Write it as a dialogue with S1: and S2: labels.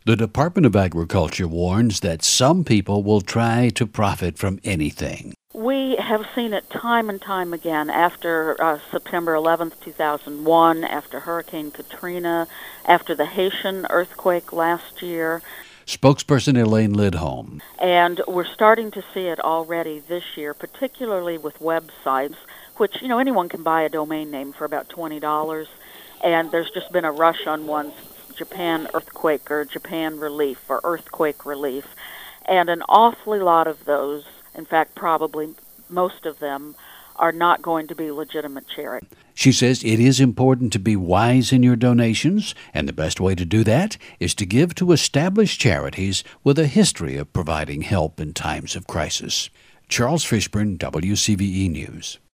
S1: The Department of Agriculture warns that some people will try to profit from anything.
S2: We have seen it time and time again after September 11th, 2001, after Hurricane Katrina, after the Haitian earthquake last year.
S1: Spokesperson Elaine Lidholm.
S2: And we're starting to see it already this year, particularly with websites, which, anyone can buy a domain name for about $20. And there's just been a rush on ones, Japan Earthquake or Japan Relief or Earthquake Relief. And an awfully lot of those, in fact, probably most of them, are not going to be legitimate charity.
S1: She says it is important to be wise in your donations, and the best way to do that is to give to established charities with a history of providing help in times of crisis. Charles Fishburne, WCVE News.